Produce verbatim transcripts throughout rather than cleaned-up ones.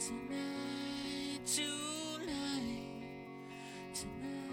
Tonight, tonight, tonight.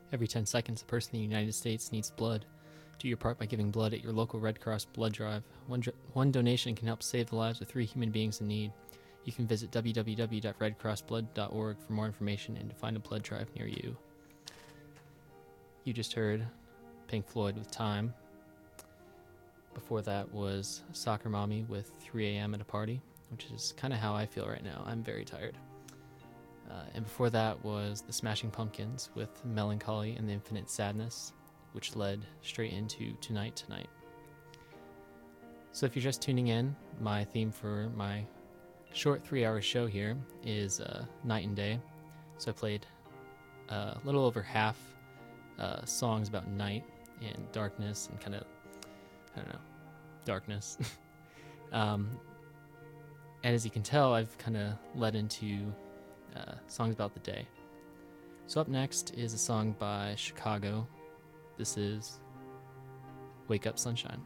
Every ten seconds, a person in the United States needs blood. Do your part by giving blood at your local Red Cross blood drive. One, dr- one donation can help save the lives of three human beings in need. You can visit w w w dot red cross blood dot org for more information and to find a blood drive near you. You just heard Pink Floyd with Time. Before that was Soccer Mommy with three a.m. at a party, which is kind of how I feel right now. I'm very tired. Uh, and before that was the Smashing Pumpkins with Melancholy and the Infinite Sadness, which led straight into Tonight Tonight. So if you're just tuning in, my theme for my short three-hour show here is uh, Night and Day. So I played uh, a little over half uh, songs about night and darkness and kind of, I don't know, darkness. um, and as you can tell, I've kind of led into uh, songs about the day. So up next is a song by Chicago. This is Wake Up Sunshine.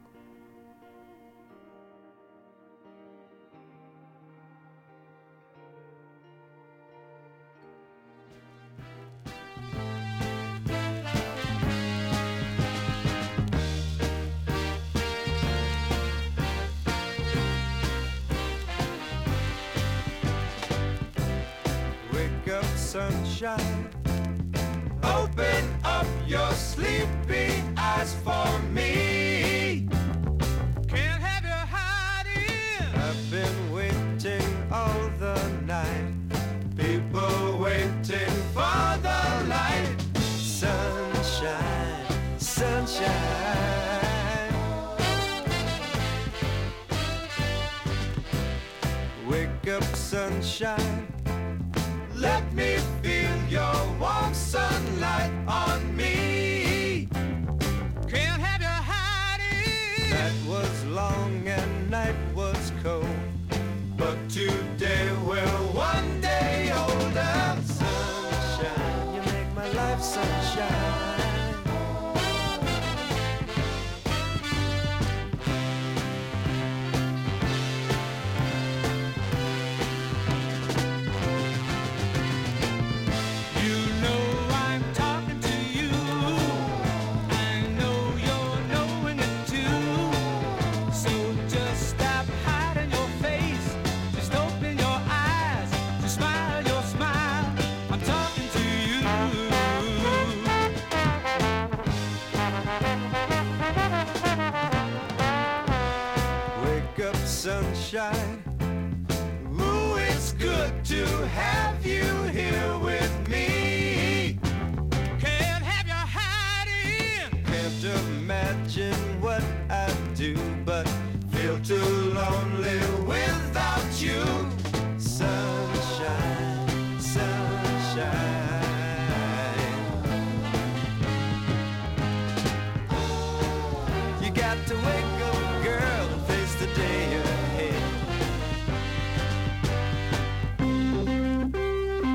Sunshine, open up your sleepy eyes for me. Can't have you hiding. I've been waiting all the night. People waiting for the light. Sunshine, sunshine. Wake up, sunshine. Let me feel your warm sunlight on me. Can't have you hiding. Night was long and night was cold, but today we're one day older. Sunshine, you make my life sunshine. Sunshine, ooh, it's good to have you here with me. Can't have you hiding. Can't imagine what I'd do, but feel too lonely without you. Sunshine, sunshine. You got to wake up, girl, and face the day ahead.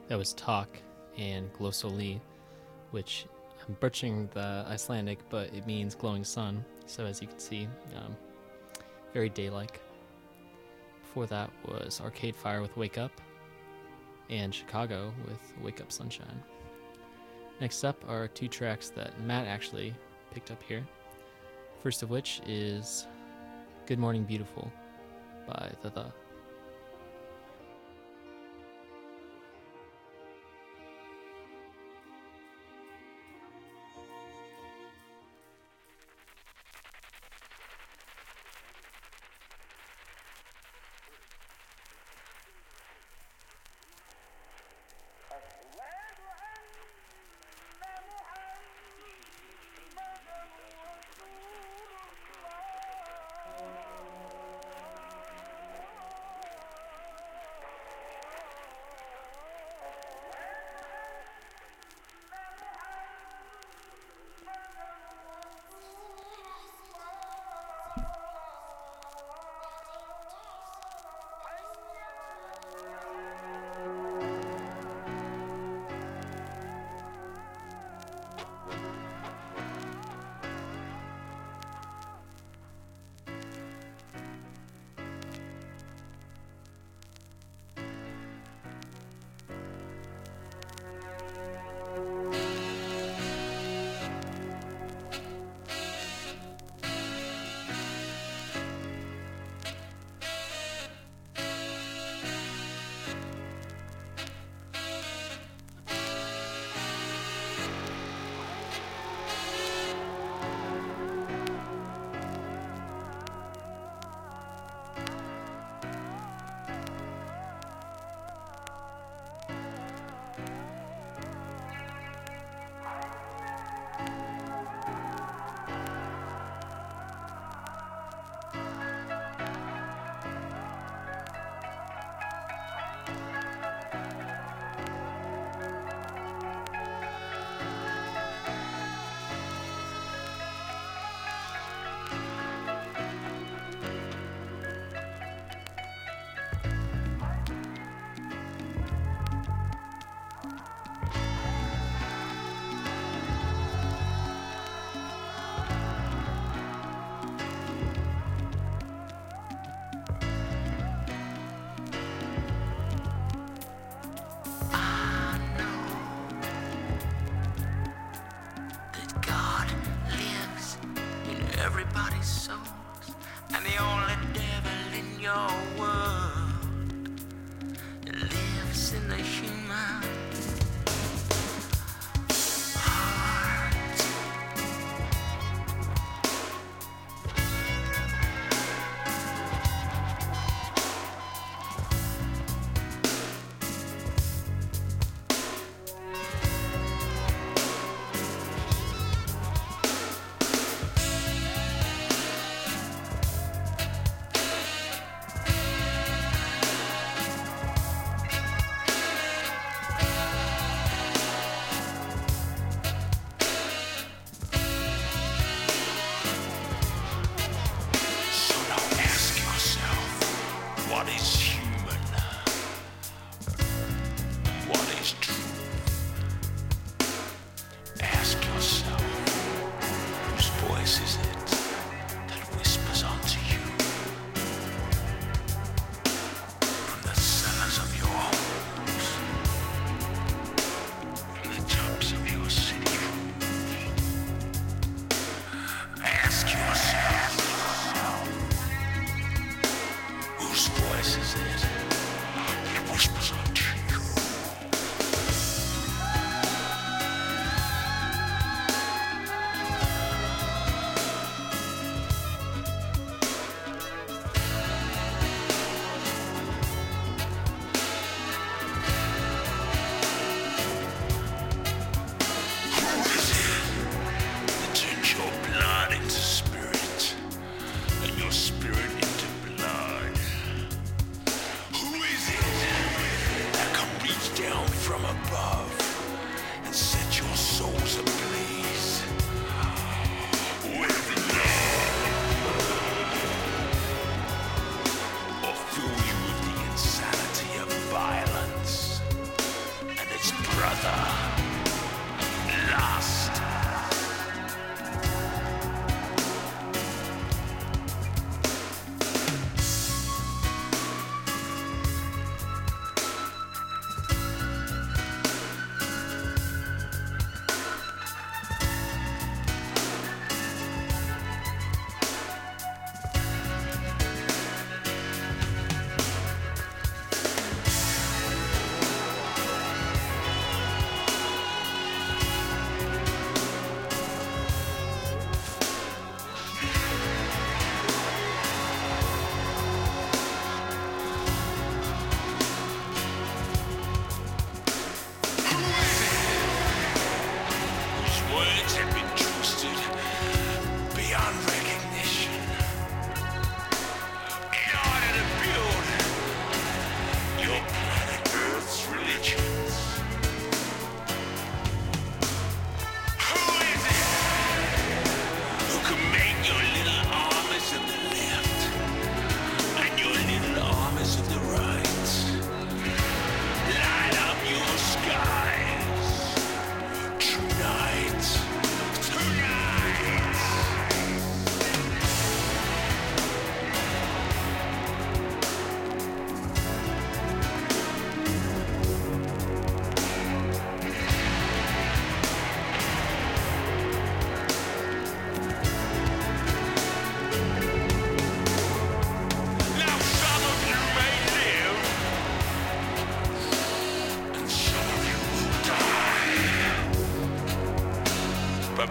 That was Tak and Glosoli, which I'm butchering the Icelandic, but it means glowing sun. So as you can see, um, very day-like. Before that was Arcade Fire with Wake Up, and Chicago with Wake Up Sunshine. Next up are two tracks that Matt actually picked up here. First of which is Good Morning Beautiful by The The. Everybody's souls, and the only devil in your world lives in the human heart.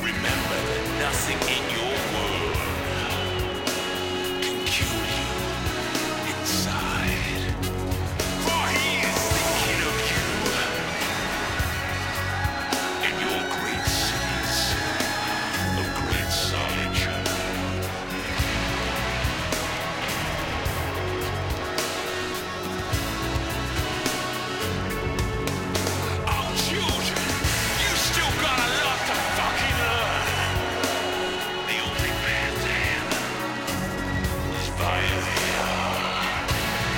Remember that nothing in your world can kill you inside. For he is thinking of you in your great cities of great solitude. Oh, children, you still got a lot to fucking learn. The only path to heaven is via the heart.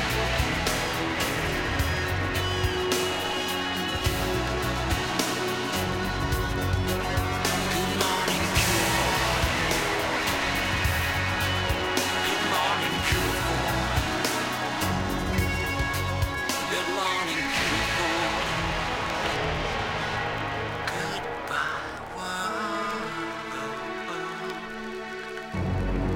Good morning, Cure. Good morning, Cure. Good morning, Cure. Goodbye, world.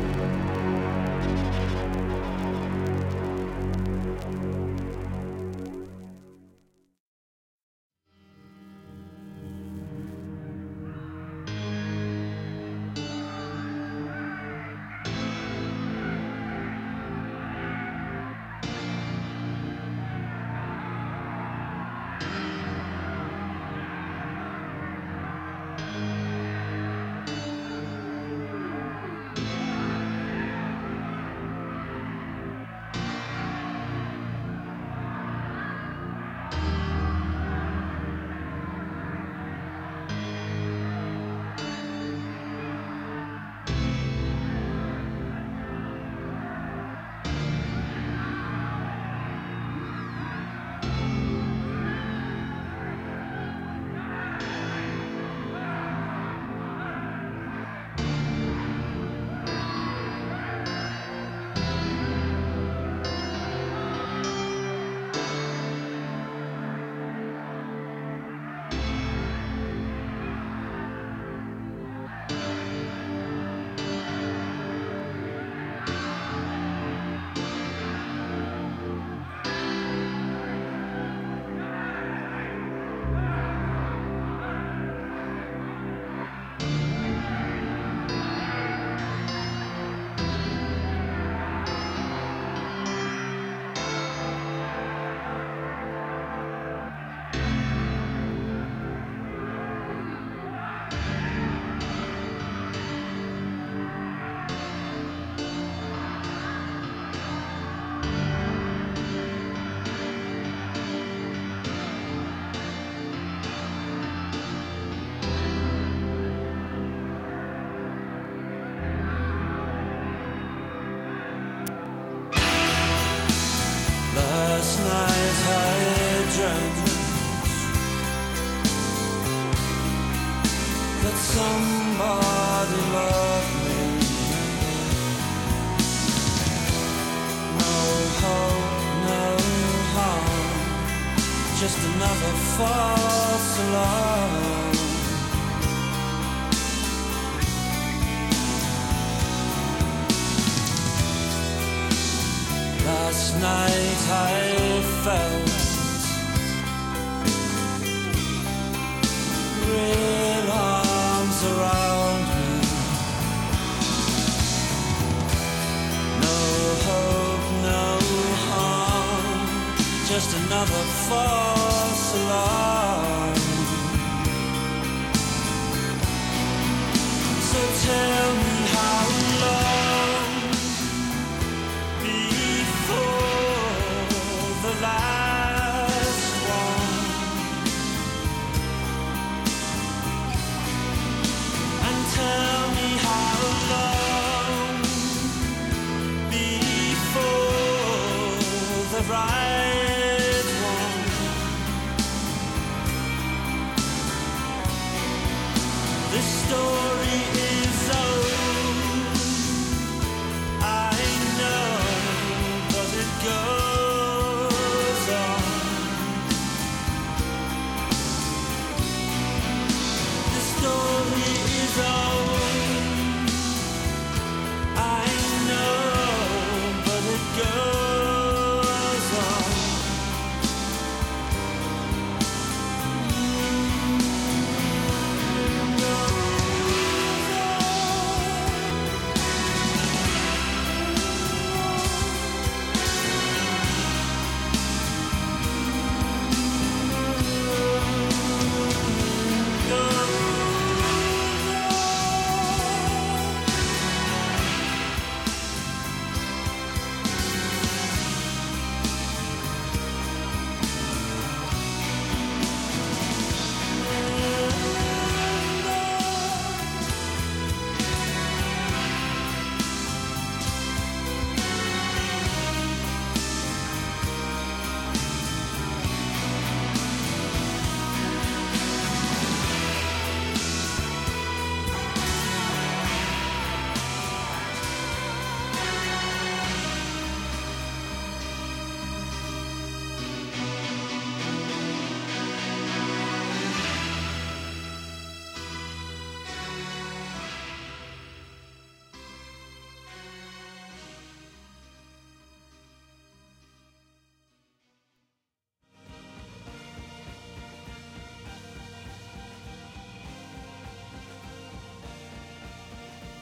Last night I dreamt that somebody loved me. No hope, no harm, just another false alarm. Last night I felt real arms around me. No hope, no harm, just another false alarm. So tell me how long before the last one, and tell me how long before the right one. This story is over.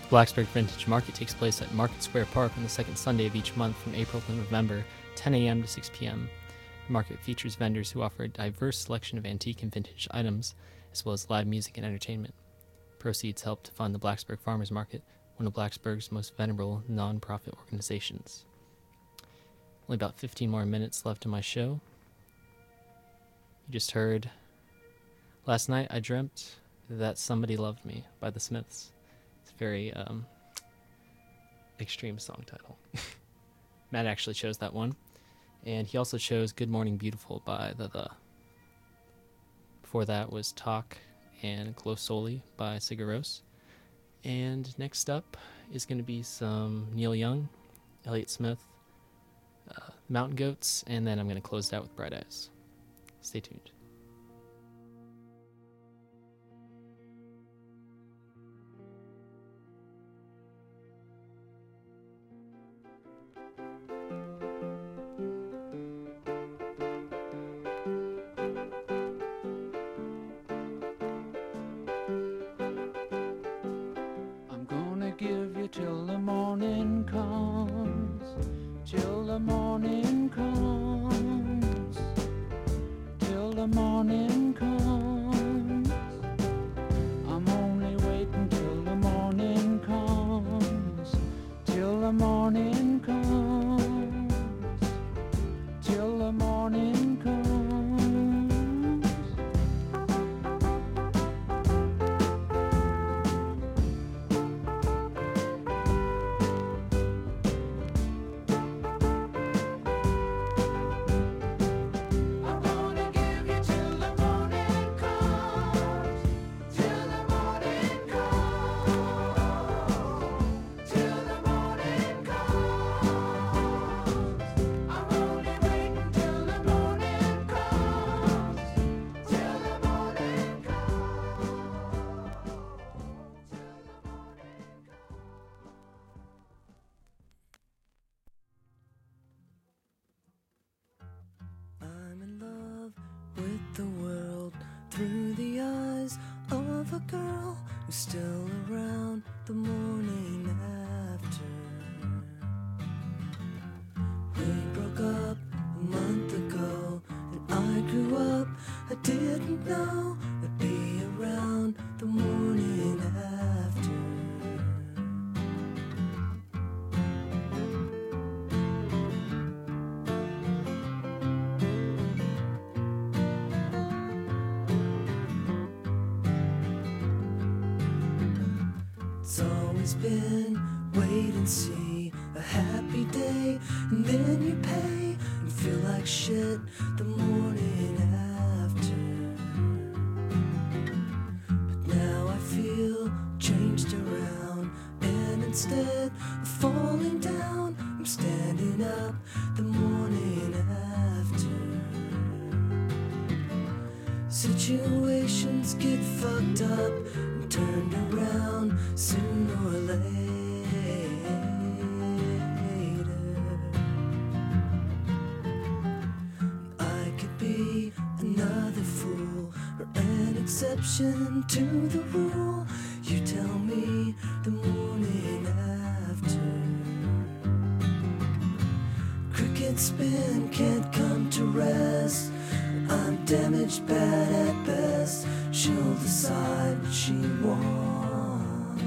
Blacksburg Vintage Market takes place at Market Square Park on the second Sunday of each month from April to November, ten a.m. to six p.m. The market features vendors who offer a diverse selection of antique and vintage items, as well as live music and entertainment. Proceeds help to fund the Blacksburg Farmers Market, one of Blacksburg's most venerable non-profit organizations. Only about fifteen more minutes left in my show. You just heard Last Night I Dreamt That Somebody Loved Me by The Smiths. It's a very um, extreme song title. Matt actually chose that one. And he also chose Good Morning Beautiful by The The. Before that was Talk and Glow Solely by Sigur Rós. And next up is going to be some Neil Young, Elliott Smith, uh, Mountain Goats, and then I'm going to close it out with Bright Eyes. Stay tuned. Give you till the morning comes, till the morning comes, till the morning comes. I'm only waiting till the morning comes, till the morning comes, till the morning comes. The world through the eyes of a girl who's still around the morning after. We broke up a month ago and I grew up. I didn't know I'd be around the morning after. It's always been wait and see, a happy day, and then you pay and feel like shit the morning after. But now I feel changed around, and instead of falling down, I'm standing up the morning after. Situations get fucked up and turned around sooner or later. I could be another fool or an exception to the rule. You tell me the morning after. Cricket spin can't come to rest. I'm damaged bad at best. She'll decide what she wants.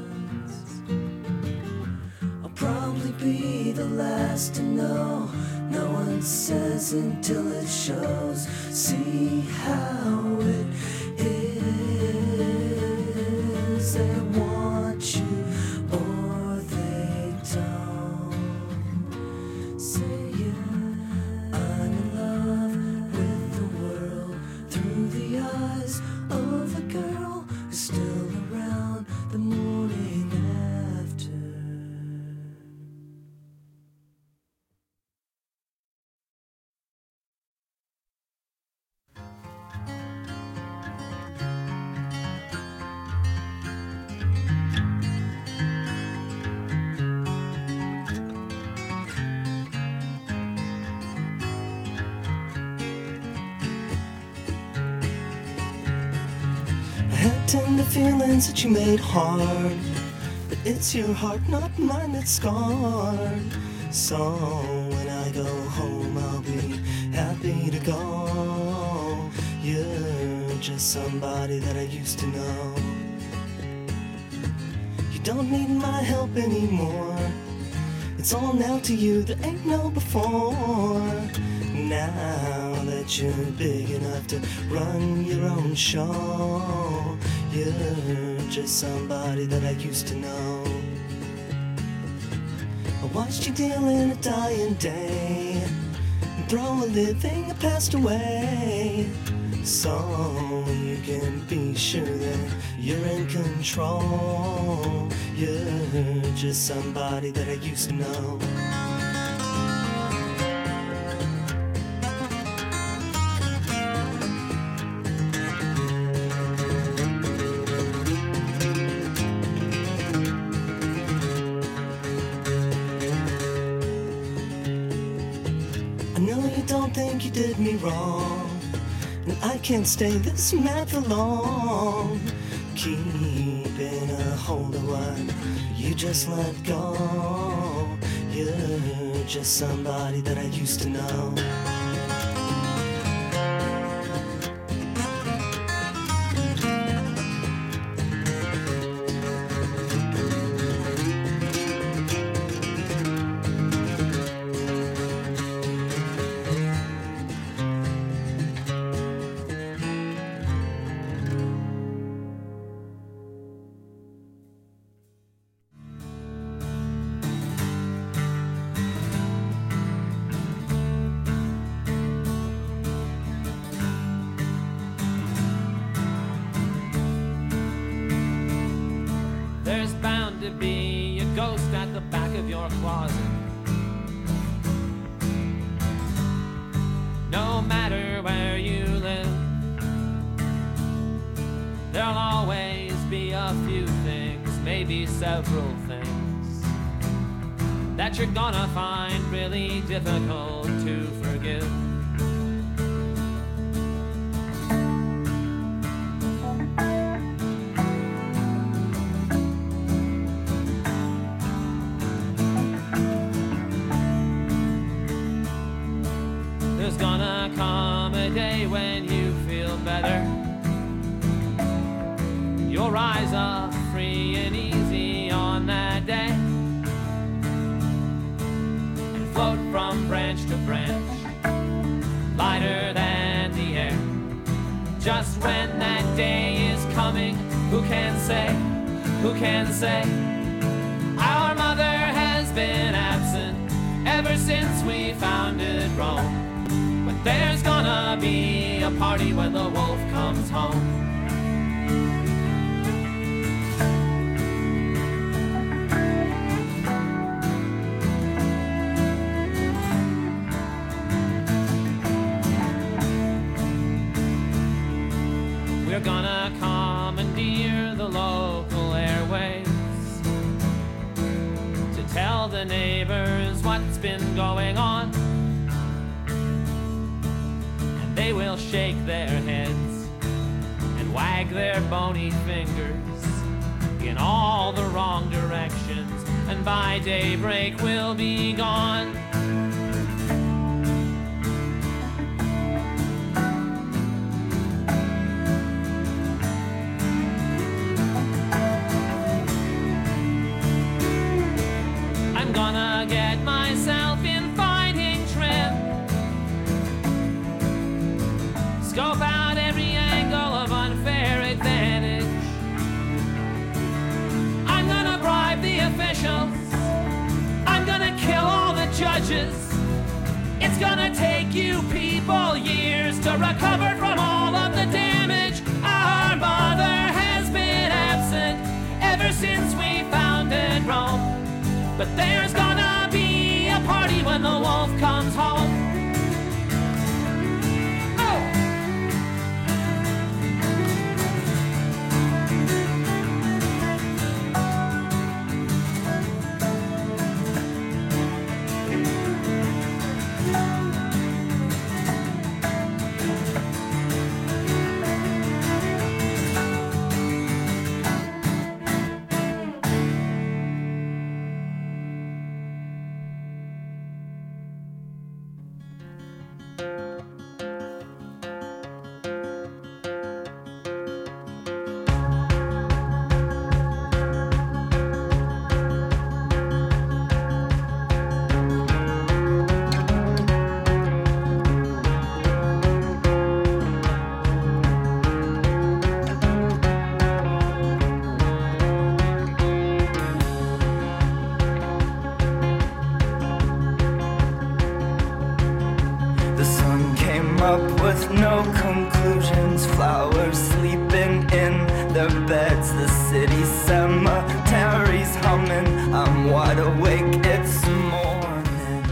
I'll probably be the last to know. No one says until it shows. See how it is. They want you or they don't. Say yeah. I'm in love with the world through the eyes of a girl who's still around the morning after. I had tender feelings that you made hard. The It's your heart, not mine, that's scarred. So when I go home, I'll be happy to go. You're just somebody that I used to know. You don't need my help anymore. It's all now to you, there ain't no before. Now that you're big enough to run your own show, you're just somebody that I used to know. I watched you deal in a dying day and throw a living that passed away, so you can be sure that you're in control. You're just somebody that I used to know. Think you did me wrong, and I can't stay this mad for long. Keeping a hold of what you just let go. You're just somebody that I used to know. To be a ghost at the back of your closet. No matter where you live, there'll always be a few things, maybe several things, that you're gonna find really difficult to forgive. There's gonna come a day when you feel better. You'll rise up free and easy on that day and float from branch to branch, lighter than the air. Just when that day is coming, who can say, who can say? Our mother has been absent ever since we founded Rome. There's gonna be a party when the wolf comes home. We're gonna commandeer the local airways to tell the neighbors what's been going on. They will shake their heads and wag their bony fingers in all the wrong directions, and by daybreak we'll be gone. I'm gonna get myself in fighting trim, scope out every angle of unfair advantage. I'm gonna bribe the officials. I'm gonna kill all the judges. It's gonna take you people years to recover from all of the damage. Our mother has been absent ever since we founded Rome. But there's gonna be a party when the wolf comes home. up with no conclusions. Flowers sleeping in their beds. The city cemetery's humming. I'm wide awake, it's morning.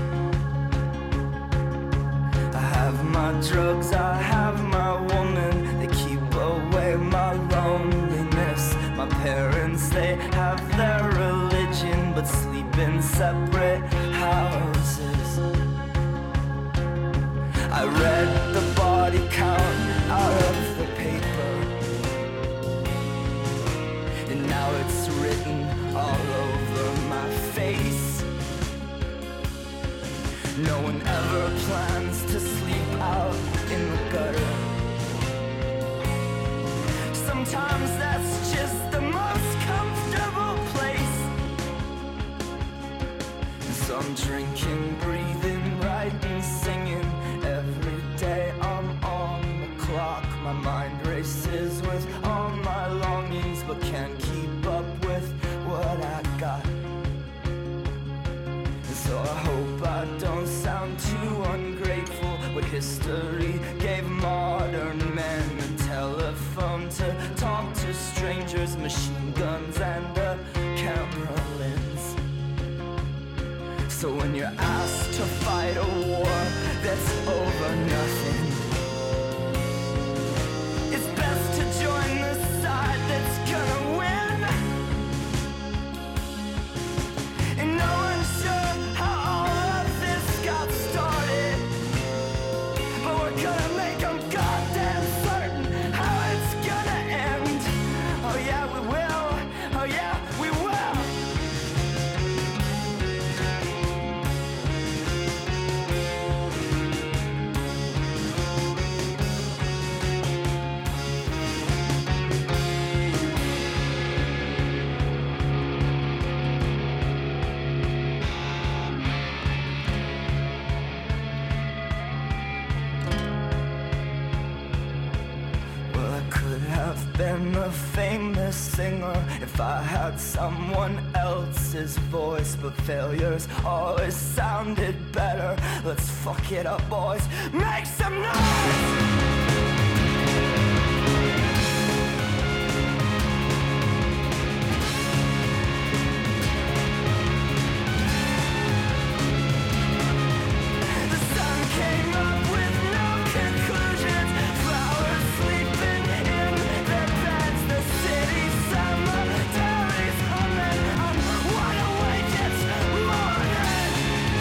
I have my drugs, I have my woman. They keep away my loneliness. My parents, they have their religion, but sleep in separate houses. I read the body count out of the paper, and now it's written all over my face. No one ever plans to sleep out in the gutter. Sometimes that's just the most comfortable place. So I'm drinking, breathing, writing, singing. Every day I'm on the clock. My mind races with all my longings, but can't keep up with what I got. So I hope I don't sound too ungrateful. What history gave modern men a telephone to talk to strangers, machine guns and a camera lens. So when you're asked to fight a war that's over nothing, it's best to join the side that's gonna win. And no one's sure how all of this got started, but we're gonna make 'em goddamn certain how it's gonna end. Oh yeah, we will. Oh yeah, we will. Well, I could have been a famous singer if I had someone else's voice, but failures always sounded better. Let's fuck it up, boys. Make some noise! The sun came up with no conclusions. Flowers sleeping in their beds. The city cemetery's humming. I'm wide awake, it's morning.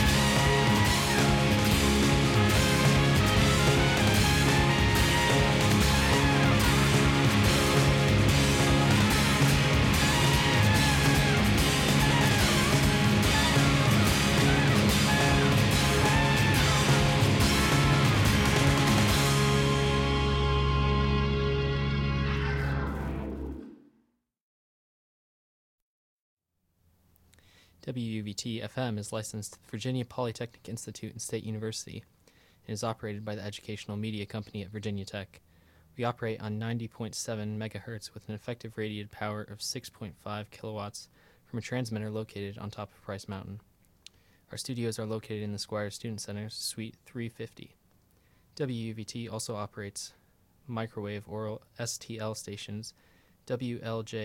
W U V T F M is licensed to the Virginia Polytechnic Institute and State University and is operated by the Educational Media Company at Virginia Tech. We operate on ninety point seven megahertz with an effective radiated power of six point five kilowatts from a transmitter located on top of Price Mountain. Our studios are located in the Squire Student Center, Suite three fifty. W U V T also operates microwave or S T L stations W L J